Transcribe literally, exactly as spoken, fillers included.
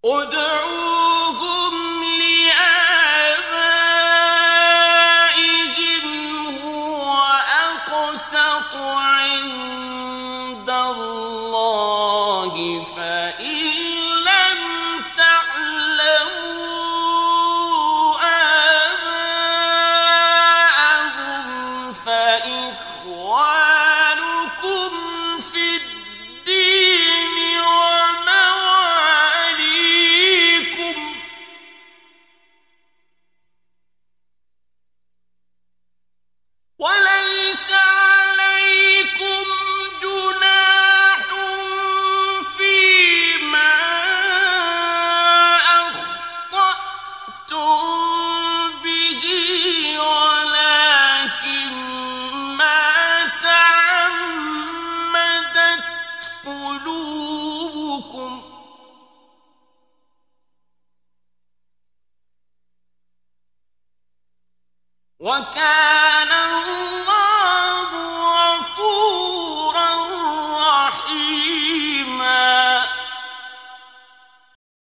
ادْعُوهُمْ لِآبَائِهِمْ هُوَ أَقْسَطُ عِندَ اللَّهِ فَإِن لَّمْ تَعْلَمُوا آبَاءَهُمْ فَإِخْوَانُكُمْ فِي الدِّينِ وَمَوَالِيكُمْ ۚ وَلَيْسَ عَلَيْكُمْ جُنَاحٌ فِيمَا أَخْطَأْتُم بِهِ وَلَٰكِن مَّا تَعَمَّدَتْ قُلُوبُكُمْ ۚ وَكَانَ